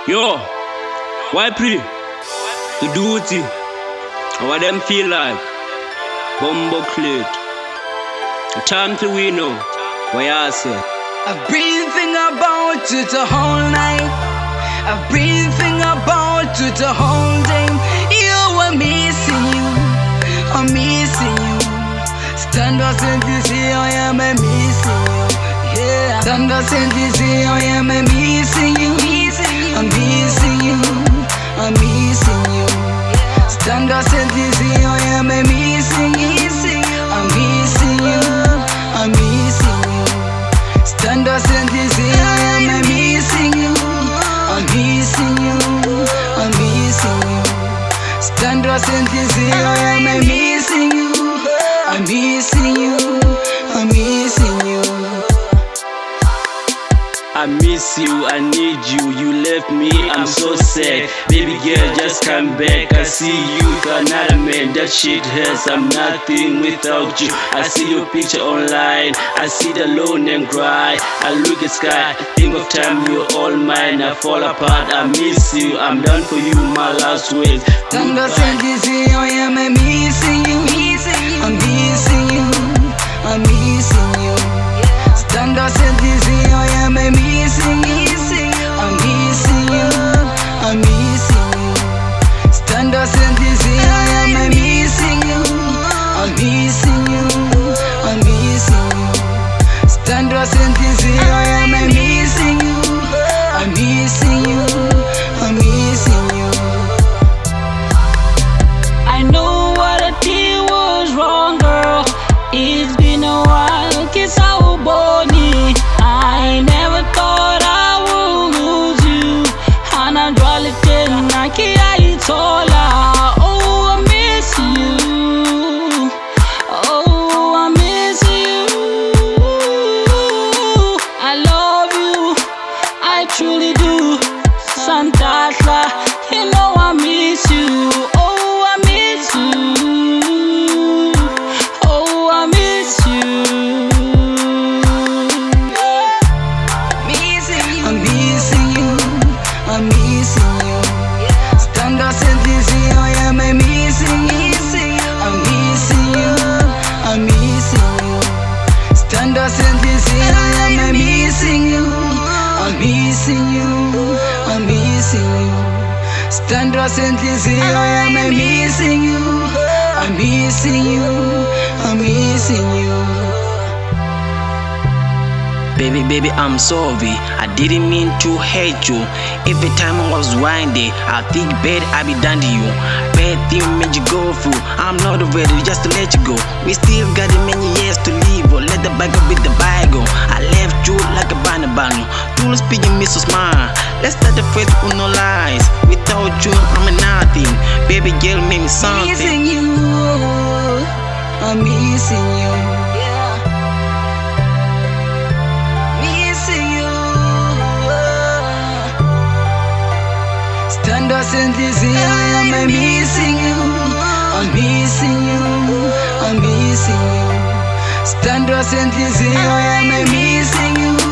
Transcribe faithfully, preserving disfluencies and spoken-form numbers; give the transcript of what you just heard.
Yo, why pre? The duty. What them feel like? Bumbo clit. Time to we know. What I say? I've been thinking about it the whole night. I've been thinking about it the whole day. You are missing you. I'm missing you. Stand up and see I am missing you. Yeah. Stand up and see I am missing you. I'm missing you. I'm missing you. Stand up and see I am missing you. I'm missing you. I'm missing you. Stand up and see I am missing you. I'm missing you. I'm missing you. Stand up and see I am missing you. I'm missing you. I'm missing you. I miss you, I need you, you left me, I'm so sad. Baby girl, just come back, I see you to another man, that shit hurts, I'm nothing without you. I see your picture online, I see the lone and cry. I look at sky, think of time, you're all mine, I fall apart, I miss you, I'm done for you, my last words. Stand up and see I am missing you. I'm missing you. I'm missing you. Stand up and see I am missing you. I'm missing you. I'm missing you. Stand up and see I am missing you. I'm missing you. I'm missing you. Stand up and see I am missing you. I'm missing you. I'm missing you. I know what I did was wrong, girl. It's been a while, kiss our body. I never thought I would lose you. And I'm drawing ten, I can't all. Oh, I miss you. Oh, I miss you. I love you, I truly do. Santa Clara, you know I miss you. Oh, I miss you. Oh, I miss you. Missing you. I'm missing you. I'm missing you. Stand up and see I am missing you. I'm missing you. I'm missing you. Stand up and see I am missing you. I'm missing you. I'm missing you. Stand up and see I am missing you. I'm missing you. I'm missing you. Baby, baby, I'm sorry. I didn't mean to hate you. Every time I was winding, I think bad I be done to you. Bad thing made you go through. I'm not ready just to let you go. We still got many years to live. Or let the bag go with the bygone. I left you like a banana bano. Tools speaking me so smart. Let's start the first with no lies. Without you, I'm a nothing. Baby girl, make me something. Missing you. I'm missing you. Stand up and see I am missing you. I'm missing you. I'm missing you. Stand up and see I am missing you.